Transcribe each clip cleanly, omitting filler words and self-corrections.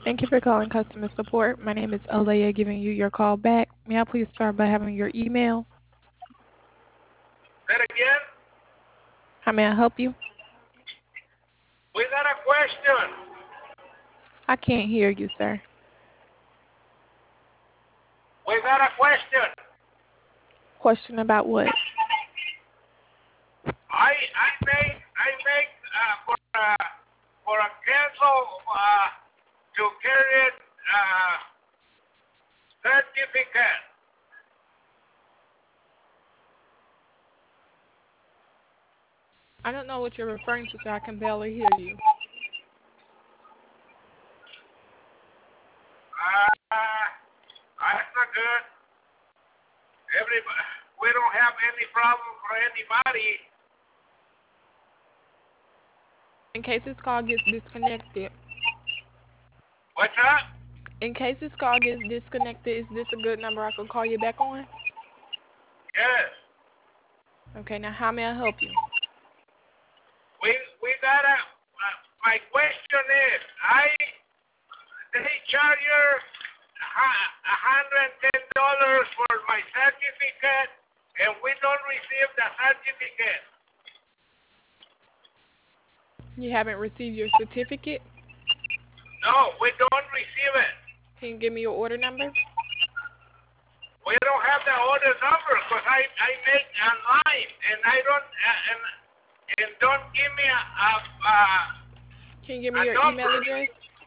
Thank you for calling customer support. My name is Alea giving you your call back. May I please start by having your email? Then again, How may I help you? we got a question. I can't hear you, sir. We got a question. Question about what? I make for a cancel to carry it certificate. I don't know what you're referring to, sir. I can barely hear you. That's not good. Everybody, we don't have any problem for anybody. In case this call gets disconnected, What's up? in case this call gets disconnected, is this a good number I could call you back on? Yes. Okay, now how may I help you? We gotta. My question is, they charge you $110 for my certificate, and we don't receive the certificate. You haven't received your certificate? No, we don't receive it. Can you give me your order number? We don't have the order number because I make online and I don't and don't give me Can you give me a your email number. address?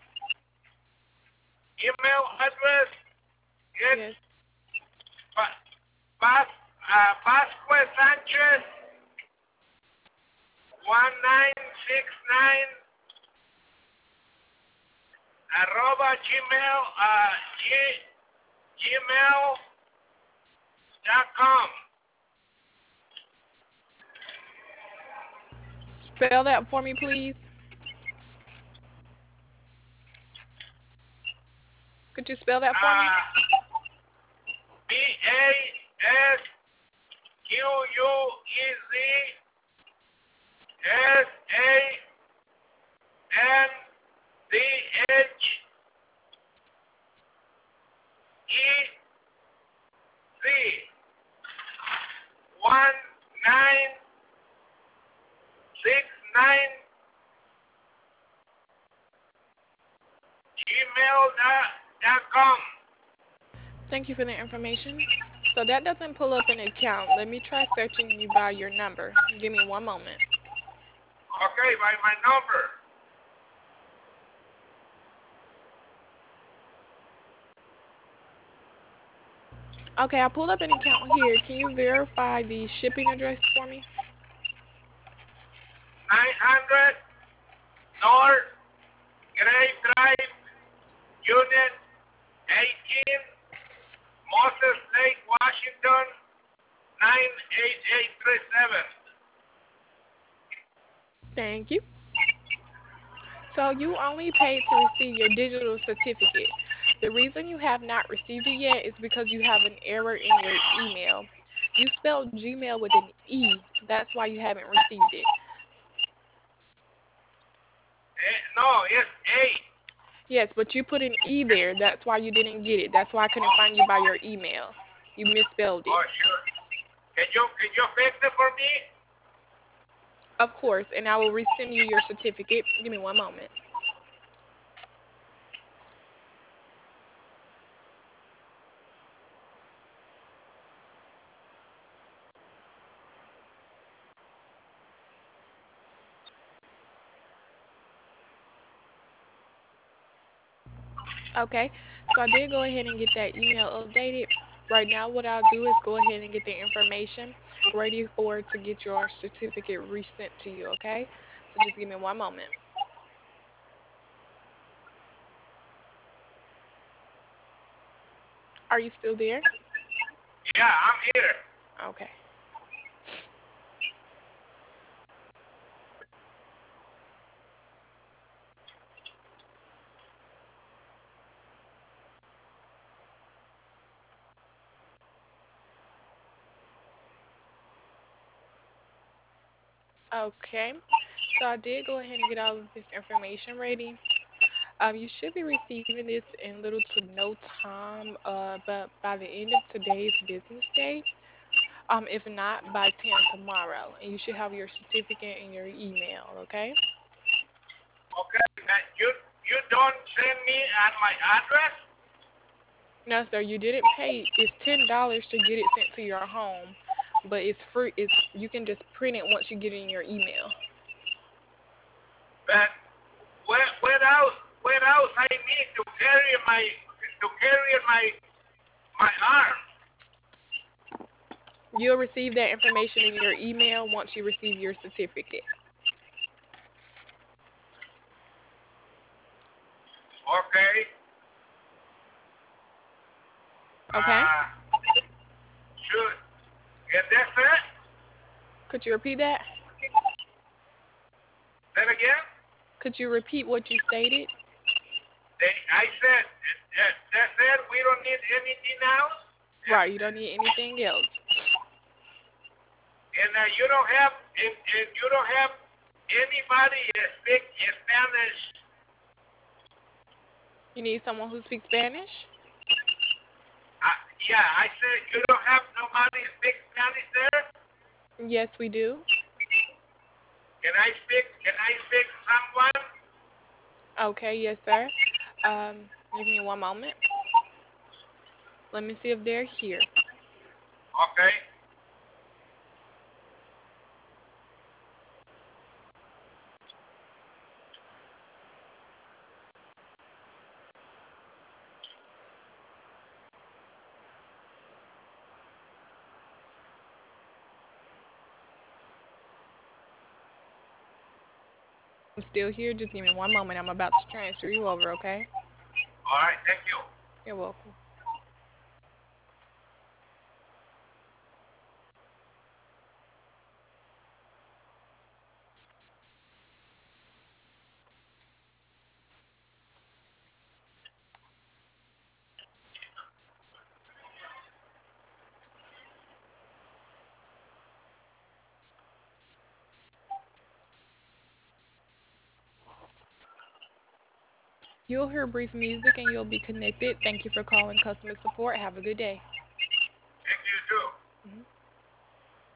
Email address. It's Yes. Pascual Sanchez 1969 arroba gmail.com. Spell that for me, please. Could you spell that for me? Pasquezandez 1969 gmail.com. Thank you for the information. So that doesn't pull up an account. Let me try searching you by your number. Give me one moment. Okay, by my number. Okay, I pulled up an account here. Can you verify the shipping address for me? 900 North Gray Drive, Unit 18, Moses Lake, Washington, 98837. Thank you. So you only paid to receive your digital certificate. The reason you have not received it yet is because you have an error in your email. You spelled Gmail with an E. That's why you haven't received it. No, it's 8. Yes, but you put an E there. That's why you didn't get it. That's why I couldn't find you by your email. You misspelled it. Oh, sure. Can you fix it for me? Of course, and I will resend you your certificate. Give me one moment. Okay, so I did go ahead and get that email updated. Right now, what I'll do is go ahead and get the information ready for to get your certificate resent to you, okay? So just give me one moment. Are you still there? Yeah, I'm here. Okay. Okay, so I did go ahead and get all of this information ready. You should be receiving this in little to no time, but by the end of today's business day, if not by 10 tomorrow, and you should have your certificate in your email, okay? Okay, you don't send me on my address? No, sir, you didn't pay. It's $10 to get it sent to your home, but it's free. It's you can just print it once you get it in your email. But where else I need to carry my arm? You'll receive that information in your email once you receive your certificate. Okay. Okay? Uh, should get that set? Could you repeat that? Then again, Could you repeat what you stated? I said that said we don't need anything else, Right, you don't need anything else. and you don't have anybody that speak Spanish. You need someone who speaks Spanish? Yeah, I said you don't have nobody speak Spanish there. Yes, we do. Can I speak someone? Okay, yes, sir. Give me one moment. Let me see if they're here. Okay. I'm still here. Just give me one moment. I'm about to transfer you over, okay? All right. Thank you. You're welcome. You'll hear brief music and you'll be connected. Thank you for calling customer support. Have a good day.